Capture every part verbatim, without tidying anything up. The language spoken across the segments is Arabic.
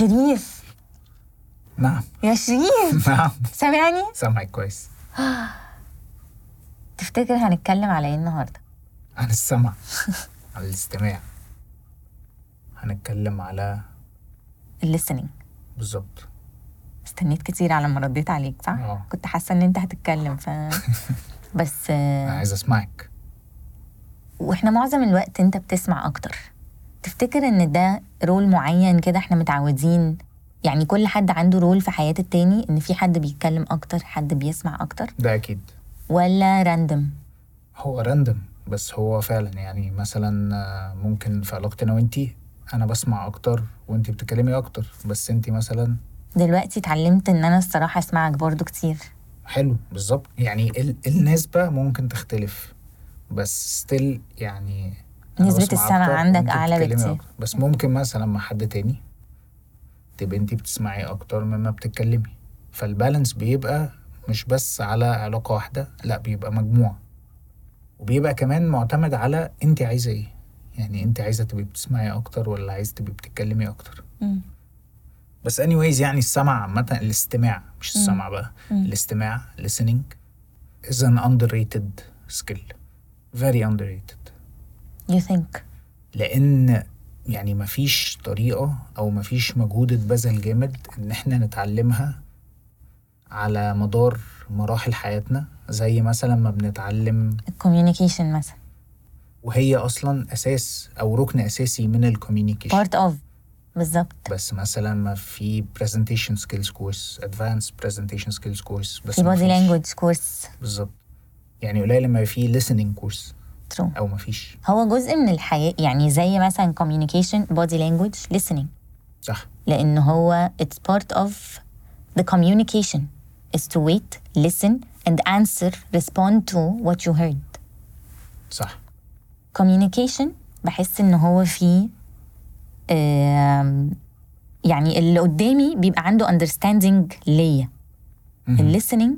شريف. نعم يا شريف. نعم سامعني؟ سامعك كويس. تفتكر هنتكلم على ايه النهارده؟ عن السمع عن الاستماع. هنتكلم على الليسننج. بالظبط. استنيت كتير على ما رديت عليك، صح؟ أوه. كنت حاسه ان انت هتتكلم ف بس أنا عايز اسمعك. واحنا معظم الوقت انت بتسمع اكتر. تفتكر ان ده رول معين كده احنا متعودين؟ يعني كل حد عنده رول في حياة التاني، ان في حد بيتكلم اكتر، حد بيسمع اكتر، ده اكيد. ولا راندم؟ هو راندم، بس هو فعلا يعني مثلا ممكن في علاقتنا وانتي انا بسمع اكتر وانتي بتتكلمي اكتر، بس انتي مثلا دلوقتي اتعلمت ان انا الصراحة اسمعك برضو كتير. حلو. بالظبط. يعني ال- النسبة ممكن تختلف، بس ستيل يعني أنا نسبة بسمع السمع أكتر عندك وأنت أعلى بتتكلمي بكتير. أكتر. بس ممكن مثلا مع حد تاني تبقى أنت بتسمعي أكتر مما بتتكلمي، فالبالانس بيبقى مش بس على علاقة واحدة، لا بيبقى مجموعة، وبيبقى كمان معتمد على أنت عايزة إيه. يعني أنت عايزة تبقي بتسمعي أكتر ولا عايزة تبقي بتتكلمي أكتر. مم. بس anyways يعني السمع عامة، الاستماع مش السمع بقى. مم. الاستماع listening is an underrated skill, very underrated. You think؟ لأن يعني مفيش طريقة أو مفيش مجهود اتبذل جامد إن إحنا نتعلمها على مدار مراحل حياتنا، زي مثلا ما بنتعلم الكوميونيكيشن مثلا، وهي أصلا أساس أو ركن أساسي من الكوميونيكيشن. part of. بالظبط. بس مثلا ما في presentation skills course, advanced presentation skills course، بس في ما body فيش. language course. بالظبط. يعني قليل لما في listening course True. أو ما فيش. هو جزء من الحياة، يعني زي مثلا communication, body language, listening. صح. لأن هو it's part of the communication is to wait, listen and answer, respond to what you heard. صح. communication بحس إن هو فيه آم، يعني اللي قدامي بيبقى عنده understanding ليا. الليسننج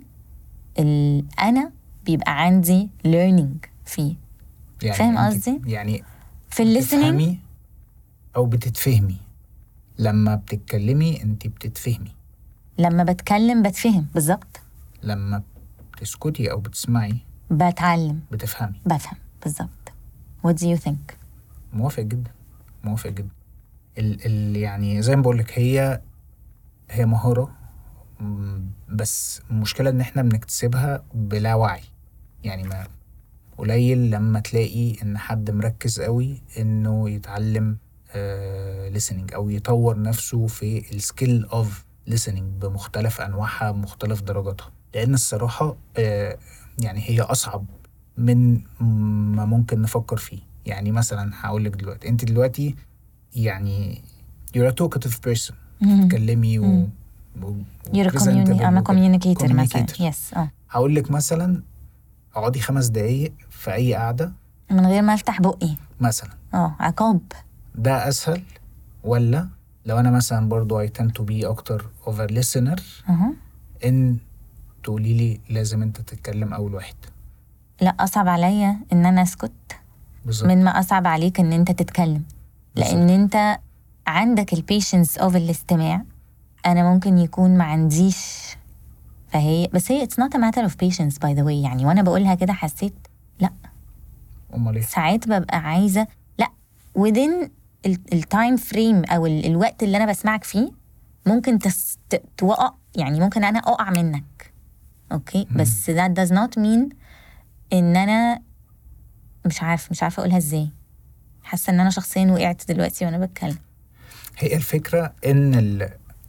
أنا بيبقى عندي learning فيه. يعني فاهم أنت قصدي؟ يعني في الليسننج بتفهمي أو بتتفهمي. لما بتتكلمي أنت بتتفهمي، لما بتكلم بتفهم. بالظبط. لما بتسكتي أو بتسمعي بتعلم، بتفهمي. بفهم. بالظبط. What do you think؟ موافق جدا، موافق جدا. ال ال يعني زي ما بقولك هي هي مهارة، م، بس المشكلة إن إحنا بنكتسبها بلا وعي. يعني ما قليل لما تلاقي إن حد مركز قوي إنه يتعلم uh, listening أو يطور نفسه في السكيل of listening بمختلف أنواعها بمختلف درجاتها، لأن الصراحة uh, يعني هي أصعب من ما ممكن نفكر فيه. يعني مثلا هقولك دلوقتي أنت دلوقتي يعني you're a talkative person، تتكلمي و You're a communi- I'm a communicator مثلا. Yes. اه هقولك مثلا اقعدي خمس دقايق في أي قعدة من غير ما افتح بقي مثلا. اه عقاب. ده أسهل ولا لو أنا مثلا برضو I tend to be أكتر of a listener أه. إن تقولي لي لازم أنت تتكلم أول واحد؟ لا، أصعب عليا إن أنا أسكت بالظبط. من ما أصعب عليك إن أنت تتكلم. بالزبط. لأن أنت عندك البيشنس أوف الاستماع، أنا ممكن يكون ما عنديش. فهي بس هي it's not a matter of patience by the way. يعني وأنا بقولها كده حسيت لا، أمال إيه؟ ساعات ببقى عايزة لا within التايم فريم أو ال- الوقت اللي أنا بسمعك فيه ممكن تس... ت- توقع. يعني ممكن أنا أقع منك أوكي مم. بس that does not mean إن أنا مش عارف مش عارفة أقولها إزاي. حاسة إن أنا شخصيا وقعت دلوقتي وأنا بتكلم. هي الفكرة إن ال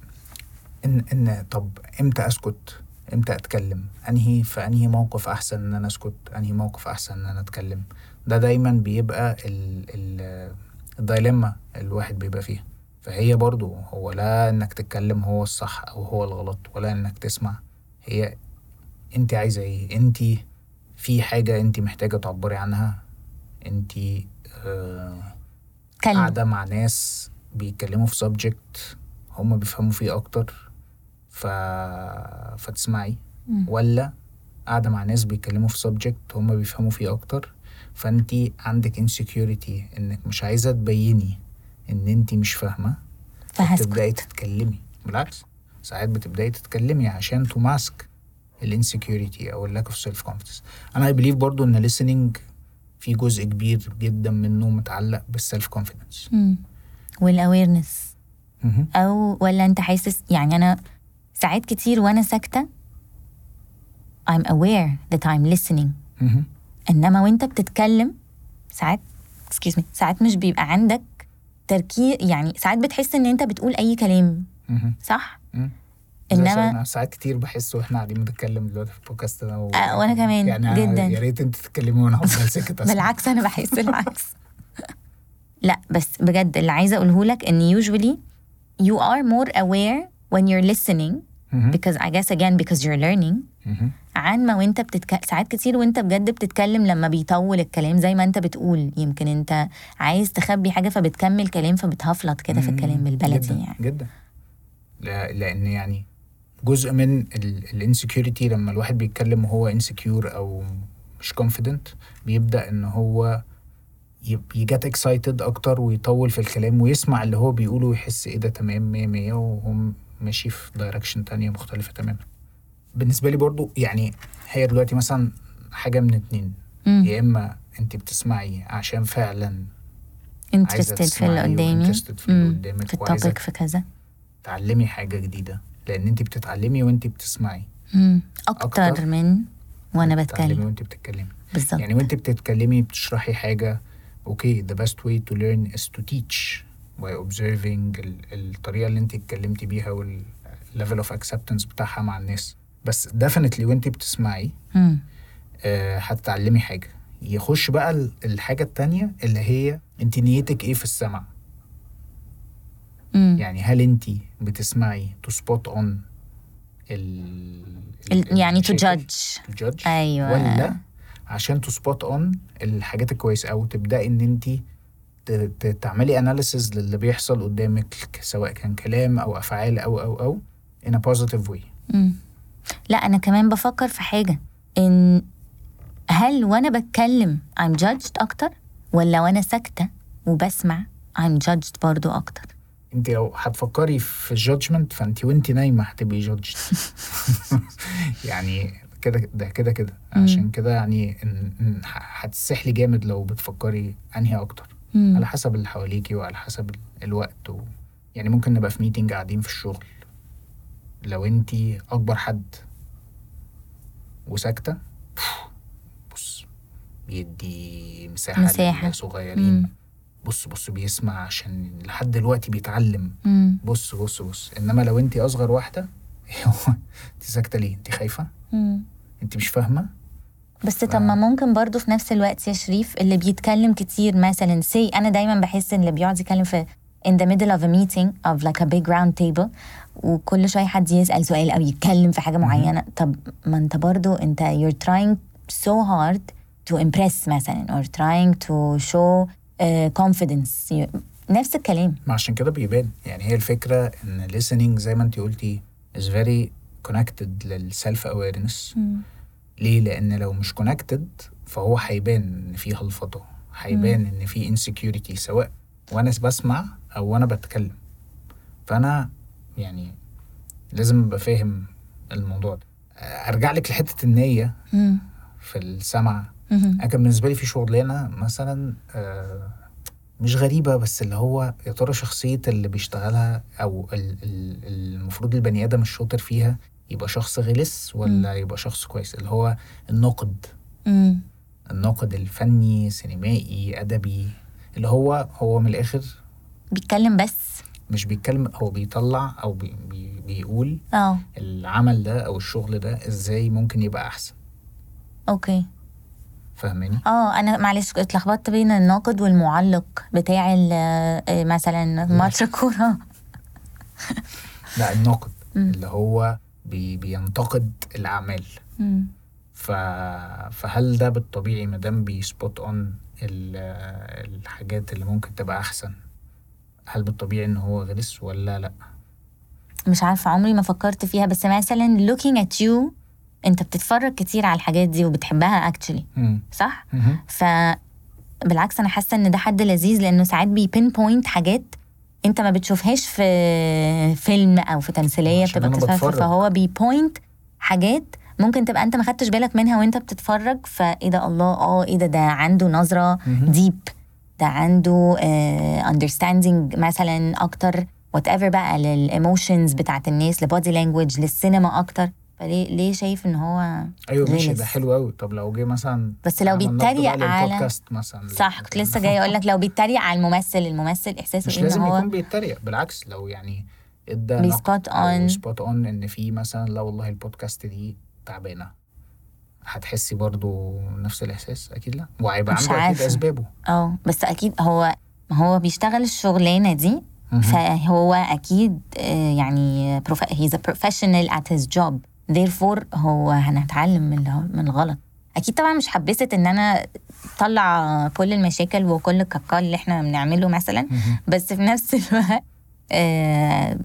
إن إن طب إمتى أسكت؟ إمتى أتكلم؟ أنهي في أنهي موقف أحسن إن أنا أسكت؟ أنهي موقف أحسن إن أنا أتكلم؟ ده دايما بيبقى ال ال الدايلما الواحد بيبقى فيها. فهي برضو هو لا إنك تتكلم هو الصح أو هو الغلط، ولا إنك تسمع. هي أنت عايزة إيه؟ أنت في حاجة أنت محتاجة تعبري عنها. أنت آه قاعدة مع ناس بيتكلموا في subject هم بيفهموا فيه أكتر ف... فتسمعي، م. ولا قاعدة مع ناس بيتكلموا في subject هم بيفهموا فيه أكتر فأنتي عندك insecurity إنك مش عايزة تبيني إن أنتي مش فاهمة، فهسكت. تبداي تتكلمي. بالعكس، ساعات بتبداي تتكلمي عشان تو ماسك الانسكيورتي او اللاك اوف سيلف كونفيدنس. انا اي بليف برضو ان listening في جزء كبير جدا منه متعلق بالسيلف كونفيدنس والاويرنس. او ولا انت حاسس يعني انا ساعات كتير وانا ساكته I'm aware that I'm listening. انما وانت بتتكلم ساعات excuse me ساعات مش بيبقى عندك تركيز، يعني ساعات بتحس ان انت بتقول اي كلام. صح. انما انا ساعات كتير بحس واحنا قاعدين بنتكلم دلوقتي في البودكاست انا و... آه وانا كمان يعني جدا يا ريت انت تتكلمي وانا افضل ساكت. بالعكس انا بحس العكس. لا بس بجد اللي عايزه اقوله لك ان usually you are more aware when you're listening because I guess again because you're learning عن ما وانت بتتكلم. ساعات كتير وانت بجد بتتكلم لما بيطول الكلام زي ما انت بتقول، يمكن انت عايز تخبي حاجه فبتكمل كلام فبتهفلط كده في الكلام بالبلدي. جدا يعني جدا لا لان يعني جزء من الانسكيورتي لما الواحد بيتكلم وهو انسكيور او مش كونفيدنت بيبدا ان هو يجات اكسايتد اكتر ويطول في الكلام ويسمع اللي هو بيقوله ويحس ايه ده تمام مية مية وهو ماشي في دايركشن تانية مختلفة تماما. بالنسبة لي برضو يعني هي دلوقتي مثلا حاجة من اتنين، يا اما انت بتسمعي عشان فعلا interested في اللي قدامي في اللي قدامك في التوبيك في كذا تعلمي حاجة جديدة، لان انت بتتعلمي وانت بتسمعي اكتر, أكتر من وانا بتكلم وانت بتتكلمي بالظبط. يعني وانت بتتكلمي بتشرحي حاجة اوكي okay, the best way to learn is to teach by observing الطريقة اللي انت اتكلمتي بيها وال level of acceptance بتاعها مع الناس. بس definitely وانت بتسمعي آه هتتعلمي حاجة. يخش بقى الحاجة التانية اللي هي انت نيتك ايه في السمع. مم. يعني هل انت بتسمعي to spot on ال, ال يعني to judge to judge أيوة. ولا عشان to spot on الحاجات الكويسة او تبدأ ان انت تعملي analysis للي بيحصل قدامك سواء كان كلام او افعال او او او in a positive way. مم. لا أنا كمان بفكر في حاجة إن هل وأنا بتكلم I'm judged أكتر ولا وأنا ساكتة وبسمع I'm judged برضو أكتر. انت لو هتفكري في judgment فانت وانت نايمة هتبقي judged. يعني كده ده كده كده عشان كده يعني هتسحلي جامد لو بتفكري أنهي أكتر. مم. على حسب اللي حواليكي وعلى حسب الوقت و... يعني ممكن نبقى في ميتنج قاعدين في الشغل لو انتي اكبر حد وساكتة بص بيدي مساحة, مساحة. صغيرين. مم. بص بص بيسمع عشان لحد دلوقتي بيتعلم. مم. بص بص بص انما لو انتي اصغر واحدة انتي ساكتة ليه؟ انتي خايفة؟ مم. انتي مش فاهمة؟ بس ف... طب ما ممكن برضو في نفس الوقت يا شريف اللي بيتكلم كتير مثلا سي انا دايما بحس ان اللي بيقعد يتكلم في in the middle of a meeting of like a big round table وكل شوية حد يسأل سؤال أو يتكلم في حاجة معينة. mm-hmm. طب ما انت برضو انت you're trying so hard to impress مثلا or trying to show uh, confidence you... نفس الكلام. ما عشان كده بيبان يعني هي الفكرة ان listening زي ما انت قلتي is very connected للself awareness. mm. ليه؟ لأن لو مش connected فهو هيبان إن فيه هلفطة، هيبان إن فيه insecurity سواء وأنا بسمع أو وأنا بتكلم. فأنا يعني لازم أبقى فاهم الموضوع ده. أرجع لك لحتة النية في السمع. أنا كان بالنسبة لي في شغلانة مثلا مش غريبة بس اللي هو يا ترى شخصية اللي بيشتغلها أو المفروض البني آدم الشاطر فيها يبقى شخص غلس ولا مم. يبقى شخص كويس. اللي هو الناقد مم. الناقد الفني سينمائي أدبي اللي هو هو من الآخر بيتكلم بس مش بيتكلم، هو بيطلع أو بي بي بيقول أوه. العمل ده أو الشغل ده إزاي ممكن يبقى أحسن. أوكي فهماني؟ اه انا معلش اتلخبطت بين الناقد والمعلق بتاع مثلا ماتش الكوره. لا الناقد اللي هو بي بينتقد الأعمال. مم. ف... فهل ده بالطبيعي مدام بيسبوت اون الحاجات اللي ممكن تبقى أحسن هل بالطبيعي إن هو غلس ولا لأ؟ مش عارفة عمري ما فكرت فيها بس مثلا looking at you أنت بتتفرج كتير على الحاجات دي وبتحبها actually. مم. صح؟ مم. فبالعكس أنا حاسة إن ده حد لذيذ لأنه ساعات بي pinpoint حاجات انت ما بتشوفهاش في فيلم او في تمثيليه عشان بتبقى أنا بتتفرج، بتفرج. فهو بيبوينت حاجات ممكن تبقى انت ما خدتش بالك منها وانت بتتفرج، فايه ده الله اه ايه ده ده عنده نظره مهم. ديب، ده عنده uh, understanding مثلا اكتر whatever بقى للايموشنز بتاعت الناس، لبودي لانجويج، للسينما اكتر. فليه ليه شايف ان هو ايوه ماشي، غلس؟ ده حلو قوي. طب لو جه مثلا بس لو عمل نقد بيتريق بقى على للبودكاست مثلا، صح، كنت لسه جايه اقول لك لو بيتريق على الممثل، الممثل احساسه مش ايه ان لازم هو يكون بيتريق، بالعكس لو يعني ادى بي نقد spot او on. سبوت اون ان في مثلا لا والله البودكاست دي تعبانه، هتحسي برضو نفس الاحساس؟ اكيد لا، وهيبقى مش عنده اكيد عارفه اسبابه. اه، بس اكيد هو هو بيشتغل الشغلانه دي، مهم. فهو اكيد آه، يعني prof- he's a professional at his job, therefore هو هنتعلم من ال- من الغلط. اكيد طبعا مش حبست ان انا طلع كل المشاكل وكل الكاكا اللي احنا بنعمله مثلا، مهم. بس في نفس الوقت آه،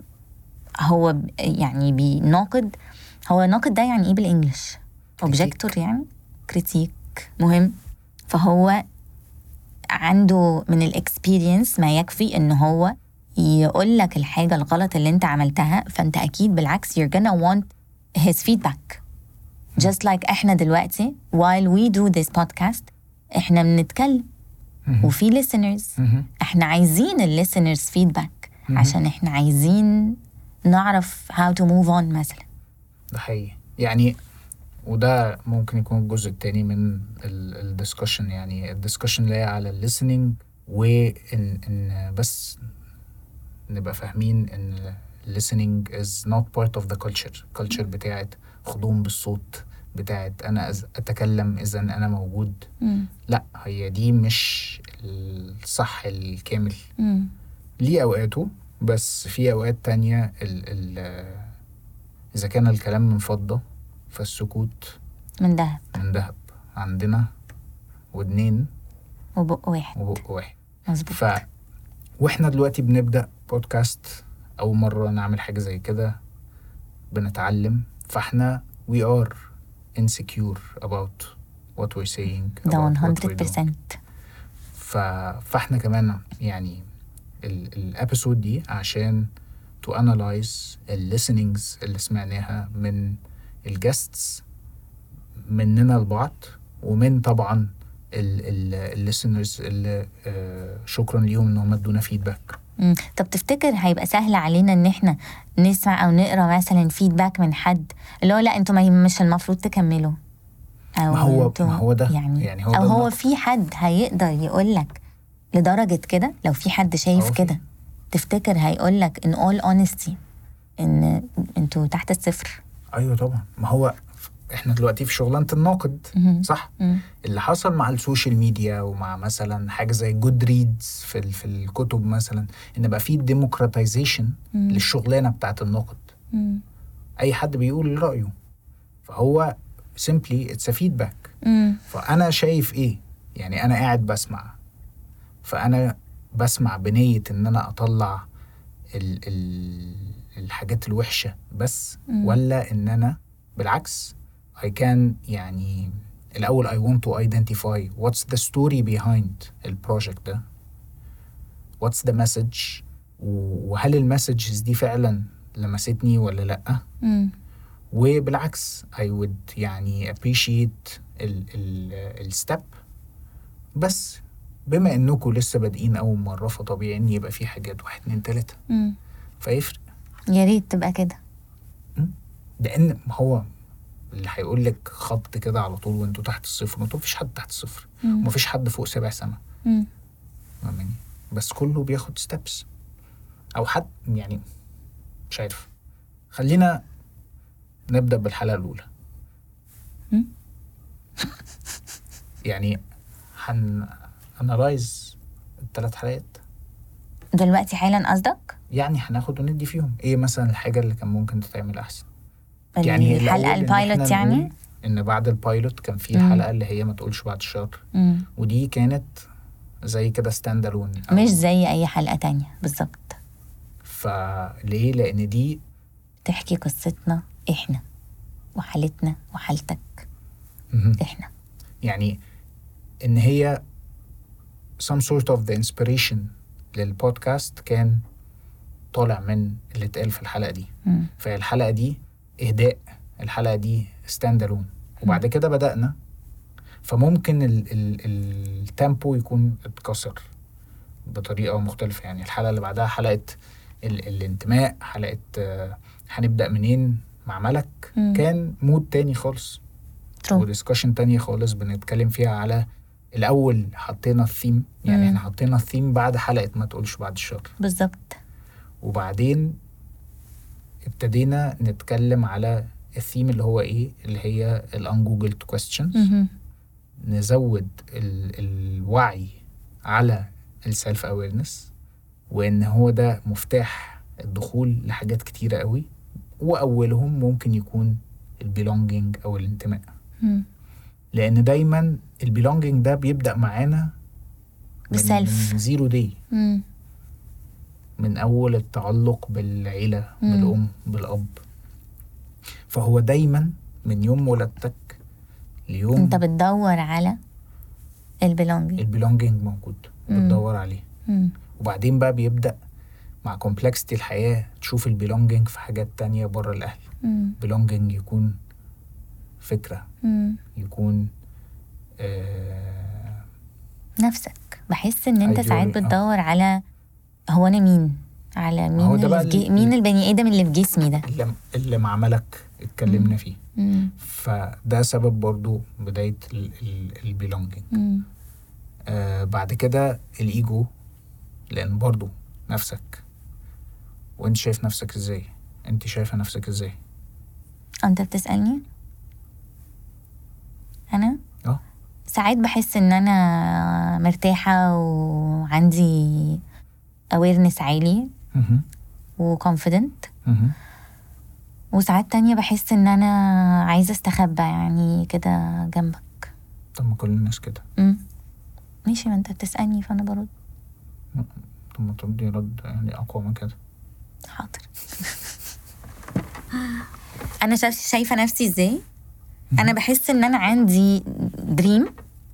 هو ب- يعني بيناقد. هو ناقد ده يعني ايه بالانجلش؟ اوبجكتور يعني، كريتيك مهم. فهو عنده من الاكسبيرينس ما يكفي ان هو يقول لك الحاجة الغلط اللي انت عملتها، فانت اكيد بالعكس you're gonna want his feedback. just like احنا دلوقتي while we do this podcast احنا بنتكلم مهم. وفي listeners، مهم. احنا عايزين ال listeners feedback مهم. عشان احنا عايزين نعرف how to move on مثلا. ده حقيقي يعني، وده ممكن يكون الجزء التاني من الدiscussion، يعني الدiscussion اللي هي على الليسننج، وإن إن بس نبقى فاهمين إن listening is not part of the culture culture بتاعت خضوم بالصوت، بتاعت أنا أز- أتكلم إذا أنا موجود. مم. لا، هي دي مش الصح الكامل. مم. ليه أوقاته، بس في أوقات تانية ال ال إذا كان الكلام من فضة فالسكوت من دهب من ذهب. عندنا ودنين وبق واحد. وبق واحد. مظبوط. ف واحنا دلوقتي بنبدأ بودكاست، أول مرة نعمل حاجة زي كده، بنتعلم، فاحنا we are insecure about what we're saying, ده about what we're مية doing. بالمية. ف... فاحنا كمان يعني الابيسود دي عشان to analyze ال listenings اللي سمعناها من الجاستس، مننا لبعض، ومن طبعا ال listeners اللي آه شكرا ليهم انهم ادونا فيدباك. مم. طب تفتكر هيبقى سهل علينا ان احنا نسمع او نقرا مثلا فيدباك من حد اللي هو لا انتوا ما- مش المفروض تكملوا، او ما هو انتوا ما هو ده يعني, يعني هو او ده هو النقد. في حد هيقدر يقول لك لدرجه كده؟ لو في حد شايف هو في. كده تفتكر هيقول لك in all honesty ان انتوا تحت الصفر؟ ايوه طبعا، ما هو احنا دلوقتي في شغلانة الناقد، مهم. صح؟ مم. اللي حصل مع السوشيال ميديا ومع مثلا حاجة زي جود ريدز في ال- في الكتب مثلا، ان بقى في ديموكراتيزيشن مم. للشغلانة بتاعت الناقد. مم. اي حد بيقول رأيه، فهو simply it's a feedback. مم. فانا شايف ايه؟ يعني انا قاعد بسمع، فانا بسمع بنية ان انا اطلع ال ال الحاجات الوحشة بس، مم. ولا ان انا بالعكس I can يعني الأول I want to identify what's the story behind البروجكت ده، what's the message، وهل المسجز دي فعلا لمستني ولا لأ. مم. وبالعكس I would يعني appreciate ال ال الستep. بس بما انكم لسه بادئين أول مرة، فطبيعي ان يبقى في حاجات واحد اتنين تلاتة مم. فيفرق. يا ريت تبقى كده. لأن هو اللي هيقول لك خط كده على طول وانتوا تحت الصفر، وانتوا مفيش حد تحت الصفر، مم. ومفيش حد فوق سبع سما، مم. فاهماني؟ بس كله بياخد ستيبس، او حد يعني مش عارف. خلينا نبدأ بالحلقة الأولى. مم. يعني هن انالايز الثلاث حلقات دلوقتي حالا قصدك؟ يعني هناخد وندي فيهم ايه مثلا الحاجة اللي كان ممكن تتعمل احسن. يعني الحلقة الأول إن إحنا البايلوت يعني؟ نقول ان بعد البايلوت كان في مم. حلقة اللي هي ما تقولش بعد الشر، مم. ودي كانت زي كده ستاند الون، مش زي أي حلقة تانية بالظبط. فليه؟ لأن دي تحكي قصتنا إحنا وحالتنا وحالتك مهم. إحنا. يعني إن هي some sort of the inspiration للبودكاست كان طالع من اللي اتقال في الحلقة دي. مم. فالحلقة دي إهداء، الحلقة دي ستاند الون، وبعد كده بدأنا. فممكن ال ال التيمبو يكون اتكسر بطريقة مختلفة. يعني الحلقة اللي بعدها حلقة ال الانتماء، حلقة آه هنبدأ منين مع ملك، مم. كان مود تاني خالص True. وديسكشن تانية خالص بنتكلم فيها على الأول. حطينا الثيم، يعني مم. احنا حطينا الثيم بعد حلقة ما تقولش بعد الشر، بالظبط. وبعدين ابتدينا نتكلم على الثيم اللي هو ايه، اللي هي الانجوجلد كويستشنز. مهم. نزود ال الوعي على السيلف اويرنس، وان هو ده مفتاح الدخول لحاجات كتيرة قوي، واولهم ممكن يكون البيلونجينج او الانتماء. مم. لان دايما البيلونجينج ده بيبدأ معانا من, بالسلف. من زيرو دي، مم. من اول التعلق بالعيلة، مم. بالام، بالاب. فهو دايما من يوم ولادتك ليوم انت بتدور على البيلونجينج. البيلونجينج موجود وبتدور عليه. مم. وبعدين بقى بيبدأ مع كومبلكسيتي الحياة تشوف البيلونجينج في حاجات تانية بره الأهل. مم. بيلونجينج يكون فكرة، مم. يكون آه نفسك. بحس ان انت ideology. ساعات بتدور على هو انا مين، على ما هو مين ده بقى اللي في جي... ال- مين البني ادم اللي في جسمي ده. اللي, اللي مع ملك اتكلمنا فيه. مم. فده سبب برضو بداية البيلونجينج. آه بعد كده الإيجو، لأن برضو نفسك، وانت شايف نفسك ازاي، انت شايفة نفسك ازاي. انت بتسألني انا اه ساعات بحس ان انا مرتاحة وعندي awareness عالي مهم. و confident، مهم. وساعات تانية بحس ان انا عايزة استخبى يعني كده جنبك. طب ما كل الناس كده. مم. ماشي، ما انت بتسألني فانا برد. طب ما تردي رد يعني أقوى من كده. حاضر. انا شايف شايفة نفسي ازاي. انا بحس ان انا عندي دريم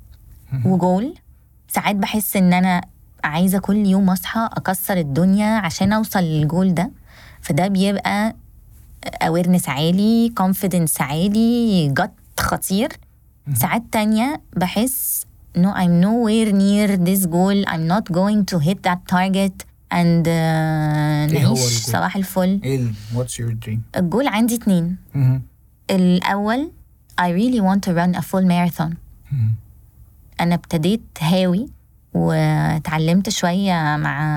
وجول. ساعات بحس ان انا عايزة كل يوم اصحى اكسر الدنيا عشان اوصل للجول ده، فده بيبقى awareness عالي، confidence عالي، جت خطير. ساعات تانية بحس no I'm nowhere near this goal, I'm not going to hit that target and uh, إيه هو نعيش الجول؟ صباح الفل. ايه ال- what's your dream؟ الجول عندي اتنين. مهم. الأول I really want to run a full marathon. مهم. أنا ابتديت هاوي وتعلمت شوية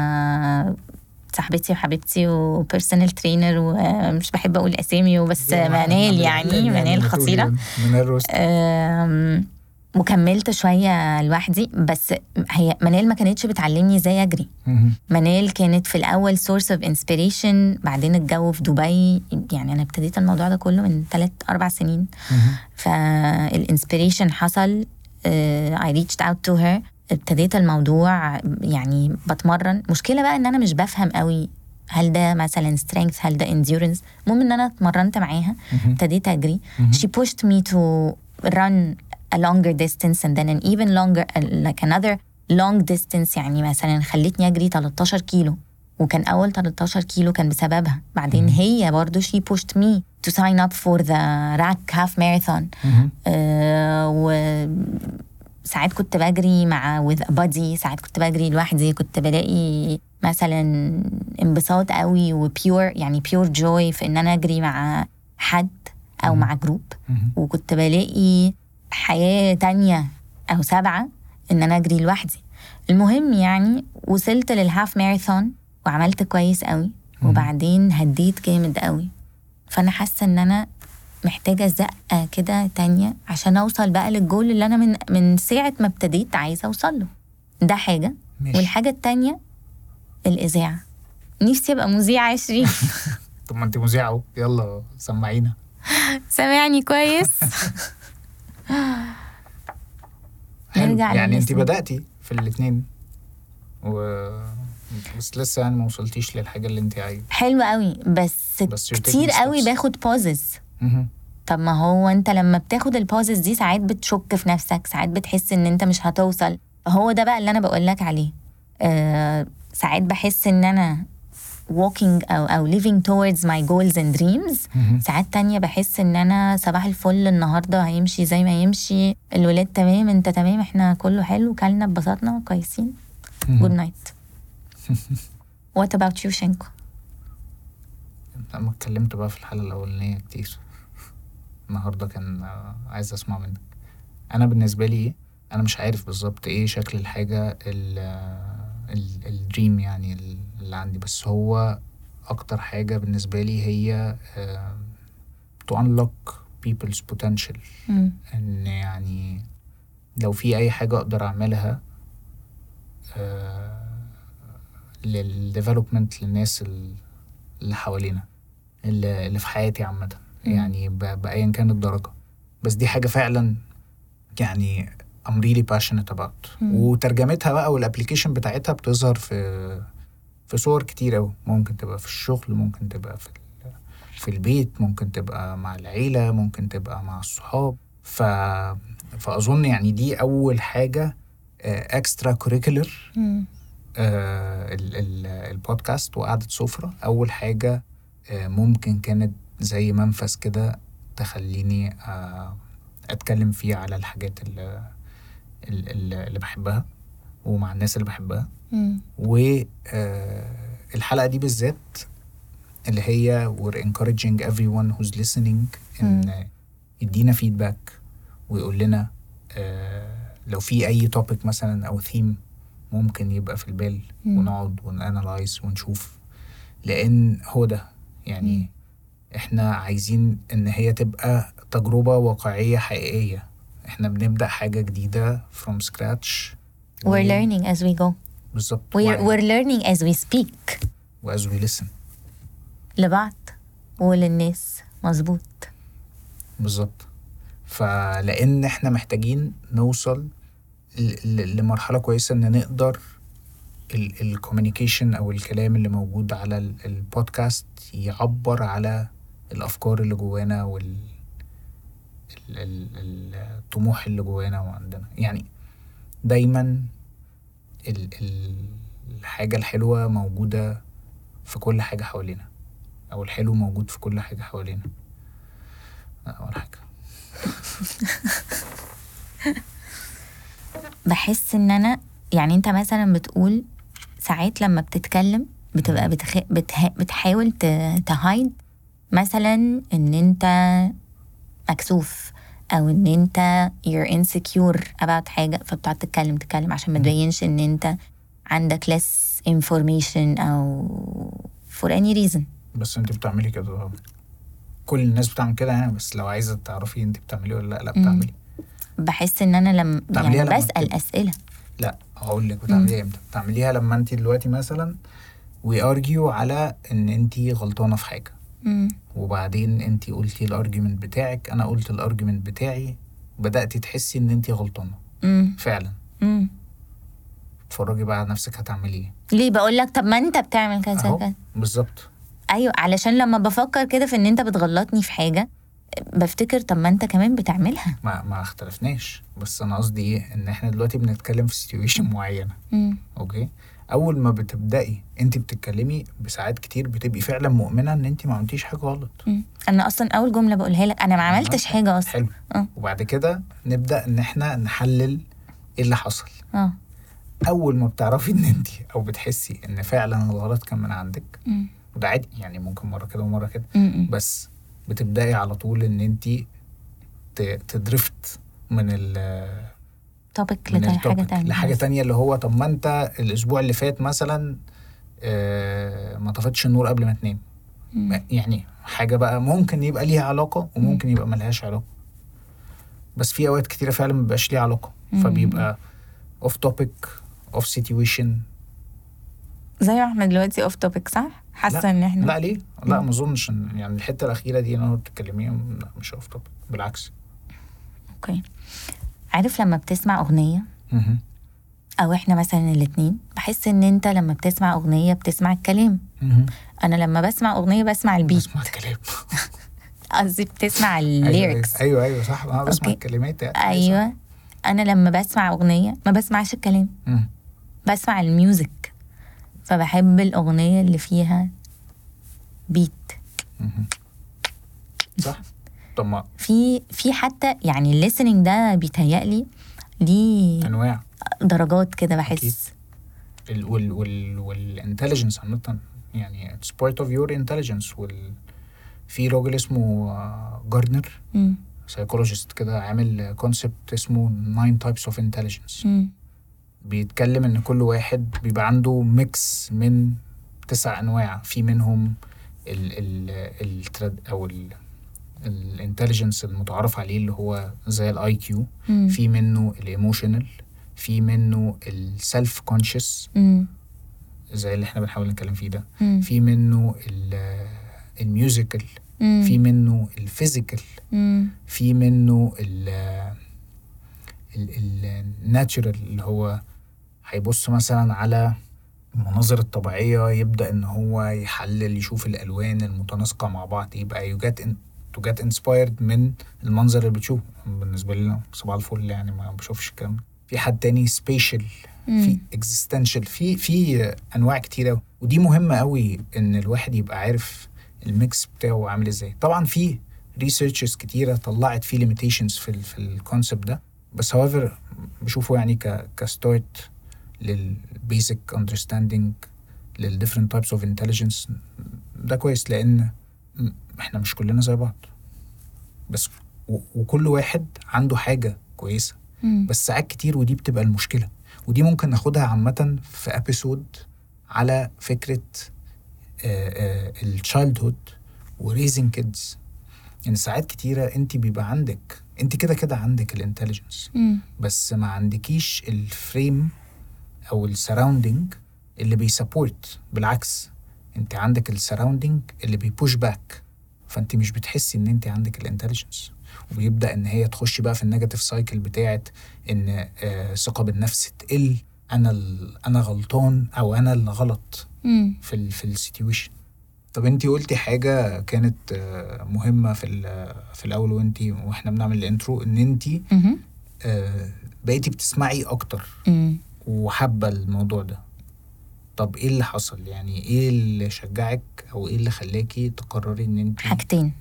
مع صاحبتي وحبيبتي وبيرسونال ترينر، ومش بحب أقول أسامي وبس، منال يعني منال خطيرة. منال روست. أم، وكملت شوية لوحدي، بس هي منال ما كانتش بتعلمني ازاي أجري. مهم. منال كانت في الأول source of inspiration، بعدين الجو في دبي، يعني أنا ابتديت الموضوع ده كله من ثلاث أربع سنين. مهم. فالإنسبيريشن حصل. uh, I reached out to her، ابتديت الموضوع يعني بتمرن. مشكلة بقى إن أنا مش بفهم قوي هل ده مثلا strength هل ده endurance. المهم إن أنا اتمرنت معاها، مهم. ابتديت أجري. مهم. she pushed me to run a longer distance and then an even longer like another long distance. يعني مثلا خلتني أجري تلتاشر كيلو، وكان أول تلتاشر كيلو كان بسببها. بعدين هي برضو she pushed me to sign up for the rack half marathon. مهم. آه و ساعات كنت بجري مع with a buddy، ساعات كنت بجري لوحدي. كنت بلاقي مثلا انبساط قوي وبيور، يعني بيور جوي في ان انا اجري مع حد او مع جروب. مهم. وكنت بلاقي حياة تانية او سبعة ان انا اجري لوحدي. المهم يعني وصلت للهاف ماراثون وعملت كويس قوي، وبعدين هديت جامد قوي. فانا حاسة ان انا محتاجة زقة كده تانية عشان أوصل بقى للجول اللي أنا من من ساعة ما ابتديت عايزة أوصل له. ده حاجة. ماشي. والحاجة التانية الإذاعة. نفسي أبقى مذيعة عشرين. طب ما انت مذيعة اهو، يلا سمعينا. سامعني كويس؟ حلو. نرجع يعني انت للاسم. بدأتي في الاتنين و بس لسه يعني ما وصلتيش للحاجة اللي انت عايزة. حلو قوي، بس, بس you're كتير taking قوي steps. باخد بوزز. مهم. طب ما هو انت لما بتاخد البوزز دي ساعات بتشك في نفسك، ساعات بتحس ان انت مش هتوصل. هو ده بقى اللي انا بقولك عليه. آه ساعات بحس ان انا walking او او living towards my goals and dreams. مهم. ساعات تانية بحس ان انا صباح الفل النهارده هيمشي زي ما يمشي، الولاد تمام، انت تمام، احنا كله حلو، كلنا اتبسطنا كويسين. مهم. good night. what about you شينكو؟ لما اتكلمت بقى في الحلقة الأولانية كتير، النهاردة كان آه، عايز أسمع منك. أنا بالنسبة لي إيه؟ أنا مش عارف بالظبط إيه شكل الحاجة الدريم يعني اللي عندي، بس هو أكتر حاجة بالنسبة لي هي آه، to unlock people's potential. مم. إن يعني لو في أي حاجة أقدر أعملها آه، للديفلوبمنت للناس اللي حوالينا، اللي اللي في حياتي عامة، مم. يعني ب- بأيا كانت الدرجة. بس دي حاجة فعلا يعني I'm really passionate about. مم. وترجمتها بقى والابليكيشن بتاعتها بتظهر في في صور كتير أوي. ممكن تبقى في الشغل، ممكن تبقى في ال- في البيت، ممكن تبقى مع العيلة، ممكن تبقى مع الصحاب. ف فأظن يعني دي أول حاجة اكسترا كوريكولر مم. البودكاست وقعدة سفرة. أول حاجة آه، ممكن كانت زي منفذ كده تخليني آه، أتكلم فيه على الحاجات اللي, اللي اللي بحبها ومع الناس اللي بحبها. مم. والحلقة دي بالذات اللي هي we're encouraging everyone who's listening إن يدينا feedback ويقول لنا آه، لو في أي topic مثلا أو theme ممكن يبقى في البال، مم. ونقعد ونانالايز ونشوف. لأن هو ده يعني مم. احنا عايزين ان هي تبقى تجربة واقعية حقيقية. احنا بنبدأ حاجة جديدة from scratch. we're learning as we go. بالظبط. we're, we're learning as we speak. و as we listen. لبعض وللناس. مظبوط. بالظبط. فلأن احنا محتاجين نوصل ل- ل- لمرحلة كويسة ان نقدر الكوميونيكيشن او الكلام اللي موجود على ال- البودكاست يعبر على الافكار اللي جوانا وال ال- ال- الطموح اللي جوانا وعندنا. يعني دايما ال ال الحاجة الحلوة موجودة في كل حاجة حوالينا، او الحلو موجود في كل حاجة حوالينا. اول حاجة بحس ان انا يعني انت مثلا بتقول ساعات لما بتتكلم بتبقى بتخ... بتح... بتحاول ت... تهايد مثلا ان انت مكسوف او ان انت you're insecure about حاجة، فبتقعد تتكلم تتكلم عشان ما تبينش ان انت عندك less information او for any reason. بس انت بتعملي كده طبعا. كل الناس بتعمل كده يعني، بس لو عايزة تعرفي انت بتعملي ولا لا لا بتعملي. بحس ان انا لما بتعمليها يعني لما بسأل بتبقى- اسئلة. لا هقول لك بتعمليها امتى. بتعمليها لما انت دلوقتي مثلا وي ارجيو على ان انت غلطانة في حاجة، مم. وبعدين انت قلتي الارجيومنت بتاعك، انا قلت الارجيومنت بتاعي، بدأتي تحسي ان انت غلطانة مم. فعلا. مم. اتفرجي بقى على نفسك هتعملي ايه. ليه بقول لك طب ما انت بتعمل كذا اهو كذا. بالظبط. ايوه علشان لما بفكر كده في ان انت بتغلطني في حاجه بفتكر طب ما انت كمان بتعملها. ما ما اختلفناش، بس انا قصدي ايه، ان احنا دلوقتي بنتكلم في سيتويشن معينة. مم. اوكي. اول ما بتبدأي انت بتتكلمي بساعات كتير بتبقي فعلا مؤمنة ان انت ما عملتيش حاجة غلط. مم. انا اصلا اول جمله بقولها لك انا ما عملتش حاجه اصلا. حلو. اه وبعد كده نبدأ ان احنا نحلل ايه اللي حصل. اه اول ما بتعرفي ان انت او بتحسي ان فعلا الغلط كان من عندك، مم. وده عادي يعني، ممكن مرة كده ومرة كده، مم. بس بتبدأي على طول ان انت تدرفت من ال توبيك من لحاجه التوبيك تانية لحاجة تانية، اللي هو طب ما انت الاسبوع اللي فات مثلا آه، ما طفتش النور قبل ما تنام. مم. يعني حاجة بقى ممكن يبقى ليها علاقة وممكن يبقى ملهاش علاقة، بس في اوقات كتيرة فعلا مبقاش ليها علاقة. مم. فبيبقى off topic off situation. زي ما احنا دلوقتي اوف توبيك صح؟ حاسه ان احنا لا ليه؟ لا ما اظنش إن- يعني الحتة الأخيرة دي انا بتتكلميها لا مش off topic، بالعكس. اوكي. عارف لما بتسمع اغنيه مهم. او احنا مثلا الاتنين، بحس ان انت لما بتسمع اغنيه بتسمع الكلام، مهم. انا لما بسمع اغنيه بسمع البيت. بسمع الكلام. قصدي بتسمع ايوه الليركس. ايوه ايوه صح، انا بسمع أوكي. الكلمات يعني. ايوه انا لما بسمع اغنيه ما بسمعش الكلام، مم. بسمع الميوزك. فبحب الأغنية اللي فيها بيت. مهم. صح. طب ما في في حتى يعني الليسننج ده بيتهيألي ليه انواع درجات كده بحس. أكيد. ال وال وال والانتليجنس عامة يعني it's part of your intelligence. وال في راجل اسمه آه، جاردنر مم. سايكولوجيست كده عامل كونسبت اسمه nine types of intelligence. مم. بيتكلم ان كل واحد بيبقى عنده ميكس من تسع انواع. في منهم ال ال ال او ال الانتليجنس المتعارف عليه اللي هو زي الاي كيو. مم. في منه الايموشنال، في منه السيلف كونشس مم. زي اللي احنا بنحاول نتكلم فيه ده. مم. في منه الميوزيكال، مم. في منه الفيزيكال، مم. في منه الناتشرال اللي هو هيبص مثلا على المناظر الطبيعية يبدأ ان هو يحلل يشوف الالوان المتناسقة مع بعض، يبقى you get in, to get inspired من المنظر اللي بتشوفه. بالنسبة لي صباح الفل يعني ما بشوفش الكلام. في حد تاني spatial، في existential، في في انواع كتيرة. ودي مهمة قوي ان الواحد يبقى عارف الميكس بتاعه عامل ازاي. طبعا في researches كتيرة طلعت فيه limitations في ال في الكونسبت ده، بس however بشوفه يعني ك كستارت للبيسك اندرستاندينج للديفرنت تايبس اوف انتليجنس. ده كويس لان احنا مش كلنا زي بعض، بس و- وكل واحد عنده حاجه كويسه. مم. بس ساعات كتير ودي بتبقى المشكله، ودي ممكن ناخدها عامه في ابيسود على فكره التشايلد هود وريزنج كيدز. يعني ساعات كتيره انت بيبقى عندك، انت كده كده عندك الانتليجنس، مم. بس ما عندكيش الفريم او السراوندينج اللي بيسابورت. بالعكس انت عندك السراوندينج اللي بيبوش باك، فانت مش بتحسي ان انت عندك الانتليجنس. وبيبدا ان هي تخش بقى في النيجاتيف سايكل بتاعت ان آه ثقه بالنفس تقل، انا انا غلطان او انا اللي غلط مم. في ال في السيتويشن. طب انت قلتي حاجه كانت آه مهمه في في الاول وانت واحنا بنعمل الانترو، ان انت مم. آه بقيتي بتسمعي اكتر مم. وحابة الموضوع ده. طب ايه اللي حصل؟ يعني ايه اللي شجعك او ايه اللي خلاكي تقرري ان انت؟ حاجتين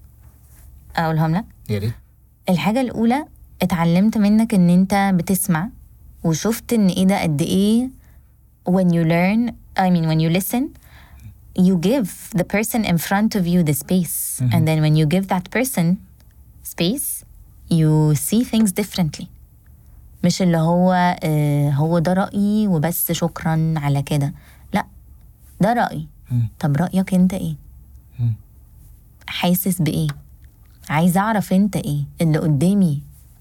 اقولهم لك. يا ريت. الحاجة الأولى، اتعلمت منك إن أنت بتسمع، وشفت إن إيه ده قد إيه when you learn I mean when you listen you give the person in front of you the space Mhm. and then when you give that person space you see things differently. مش اللي هو آه هو ده رأيي وبس شكرا على كده، لا ده رأيي. مم. طب رأيك أنت إيه؟ مم. حاسس بإيه؟ عايزة أعرف أنت إيه اللي قدامي.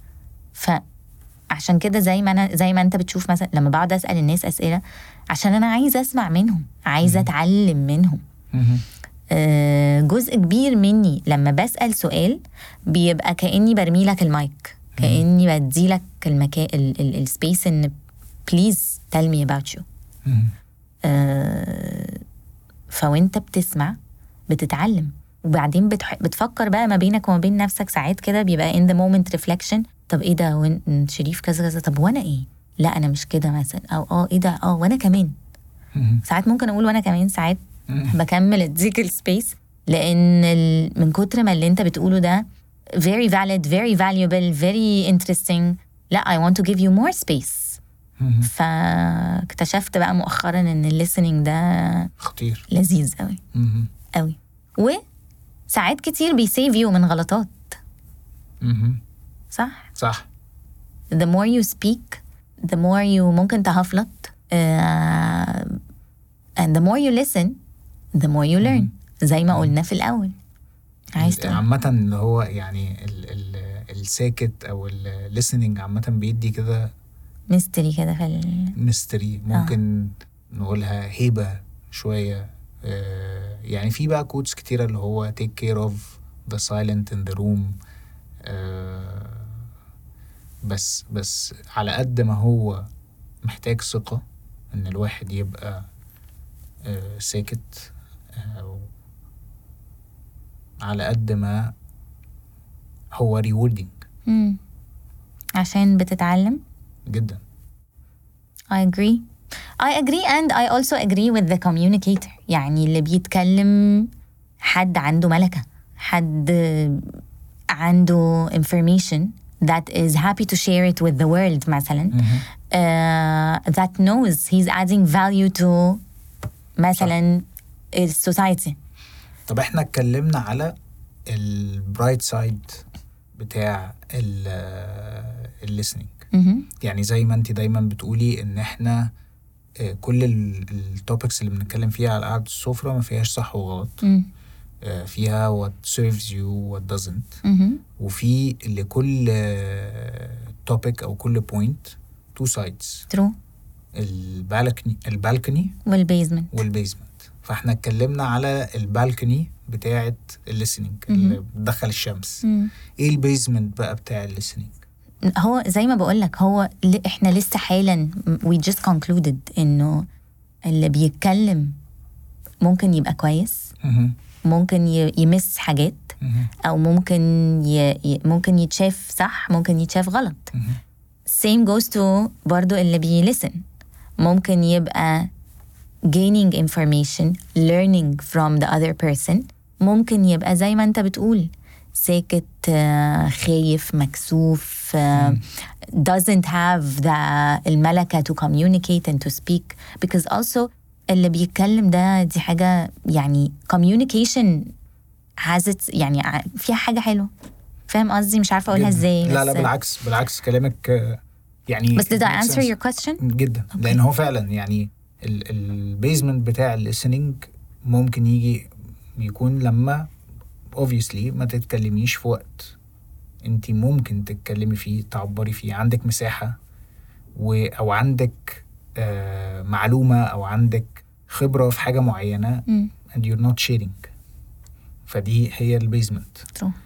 فعشان كده زي ما أنا زي ما أنت بتشوف مثلا لما بقعد أسأل الناس أسئلة عشان أنا عايزة أسمع منهم، عايزة أتعلم منهم. مهم. آه، جزء كبير مني لما بسأل سؤال بيبقى كأني برمي لك المايك، كأني بدي لك المكان السبيس إن please tell me about you. مهم. آه، فوانت بتسمع بتتعلم، وبعدين بتح... بتفكر بقى ما بينك وما بين نفسك. ساعات كده بيبقى in the moment reflection، طب ايه ده وين شريف كذا كذا، طب وانا ايه؟ لا انا مش كده مثلا، او اه ايه ده اه وانا كمان. مهم. ساعات ممكن اقول وانا كمان، ساعات مهم. بكمل اديك السبيس لان ال... من كتر ما اللي انت بتقوله ده very valid very valuable very interesting، لا I want to give you more space. مهم. فاكتشفت بقى مؤخرا ان الليسننج ده خطير. لذيذ قوي مهم. قوي، وساعات كتير بيسيف يو من غلطات. مهم. صح. صح. the more you speak the more you ممكن تهفلط uh, and the more you listen the more you learn زي ما قلنا في الأول. عايز تقول عامة اللي هو يعني ال ال الساكت او الليسننج عامة بيدي كده ميستري كده في ال... ميستري، ممكن آه. نقولها هيبة شوية. آه يعني في بقى كوتس كتيرة اللي هو take care of the silent in the room. آه بس بس على قد ما هو محتاج ثقة ان الواحد يبقى آه ساكت، آه على قد ما هو rewarding مم. عشان بتتعلم جدا. I agree. I agree and I also agree with the communicator. يعني اللي بيتكلم حد عنده ملكة، حد عنده information that is happy to share it with the world مثلا. uh, that knows he's adding value to مثلا society. طب احنا اتكلمنا على البرايت سايد بتاع الليسننج. يعني زي ما انت دايما بتقولي ان احنا كل التوبكس اللي بنتكلم فيها على قعدة السفرة ما فيهاش صح وغلط، فيها what serves you what doesn't. وفي لكل topic او كل point two sides. True. البالكني البالكني والبيزمنت والبيزمنت. فاحنا اتكلمنا على البالكني بتاعت الليسننج اللي بتدخل الشمس. مم. ايه البيزمنت بقى بتاع الليسننج؟ هو زي ما بقولك، هو احنا لسه حالا we just concluded انه اللي بيتكلم ممكن يبقى كويس، ممكن يمس حاجات، او ممكن ي... ممكن يتشاف صح، ممكن يتشاف غلط. same goes to برضو اللي بيلسن، ممكن يبقى gaining information learning from the other person، ممكن يبقى زي ما انت بتقول ساكت، خايف، مكسوف، doesn't have the الملكة to communicate and to speak. because also اللي بيتكلم ده دي حاجة يعني communication has it يعني فيها حاجة حلوة. فاهم قصدي؟ مش عارفة أقولها إزاي. لا لا بالعكس بالعكس كلامك يعني. بس did I answer your question؟ جدا. okay. لأن هو فعلا يعني البيزمنت بتاع الليسننج ممكن يجي يكون لما obviously ما تتكلميش في وقت انت ممكن تتكلمي فيه، تعبري فيه، عندك مساحة و أو عندك آه معلومة أو عندك خبرة في حاجة معينة م. and you're not sharing. فدي هي البيزمنت.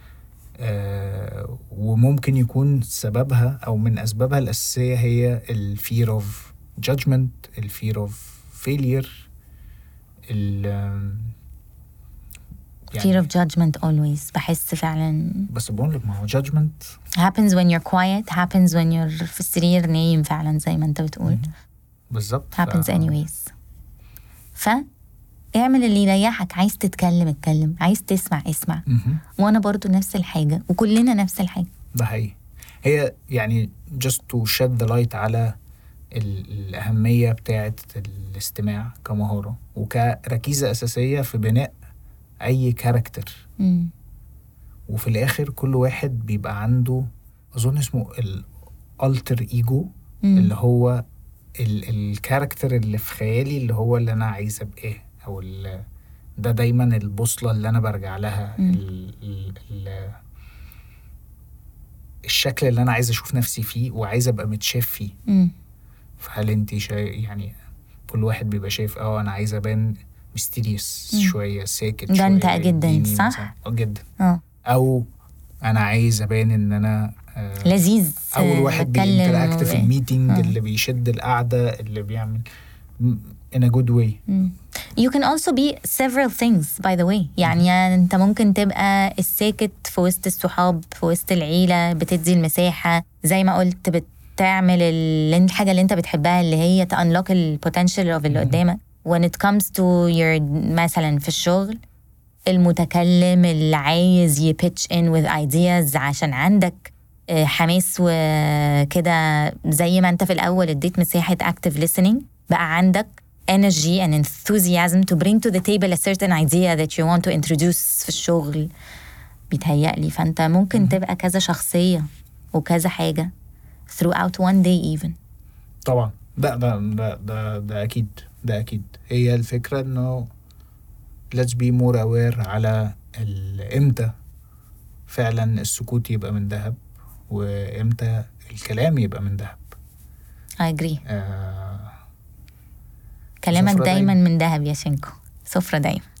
آه وممكن يكون سببها أو من أسبابها الأساسية هي ال fear of judgment، ال fear of failure، ال fear of judgment always. بحس فعلا. بس بقول لك ما هو judgment happens when you're quiet، happens when you're في السرير نايم فعلا زي ما انت بتقول. بالظبط. happens ف... anyways. ف اعمل اللي يريحك. عايز تتكلم اتكلم، عايز تسمع اسمع. وانا برضو نفس الحاجة، وكلنا نفس الحاجة. ده حقيقي. هي يعني just to shed the light على الأهمية بتاعة الاستماع كمهارة وكركيزة أساسية في بناء أي كاركتر. مم. وفي الآخر كل واحد بيبقى عنده أظن اسمه الالتر ايجو، اللي هو الكاركتر اللي في خيالي، اللي هو اللي أنا عايز أبقى، أو ده دايما البوصلة اللي أنا برجع لها، ال ال ال الشكل اللي أنا عايز أشوف نفسي فيه وعايز أبقى متشاف فيه. مم. فهل أنتي شايف يعني كل واحد بيبقى شايف اه أنا عايز أبان ميستيريس شوية، ساكت شوية، ده انت جدا صح؟ جدا. اه او انا عايز ابان ان انا آه لذيذ، اول واحد بينتراكت في الميتنج، آه. اللي بيشد القعدة، اللي بيعمل in a good way. mm. You can also be several things by the way. يعني mm. انت ممكن تبقى الساكت في وسط الصحاب، في وسط العيلة، بتدي المساحة زي ما قلت، بتعمل الحاجة اللي انت بتحبها اللي هي to unlock ال potential of اللي قدامك. when it comes to your مثلا في الشغل، المتكلم اللي عايز يبيتش in with ideas عشان عندك حماس وكده، زي ما انت في الأول اديت مساحة active listening، بقى عندك energy and enthusiasm to bring to the table a certain idea that you want to introduce في الشغل. بيتهيألي فانت ممكن م- تبقى كذا شخصية وكذا حاجة throughout one day even. طبعا ده ده ده ده, ده أكيد ده أكيد. هي الفكرة إنه let's be more aware على إمتى فعلا السكوت يبقى من ذهب وإمتى الكلام يبقى من ذهب. I agree. آه كلامك دايما من ذهب يا شينكو. سفرة دايما.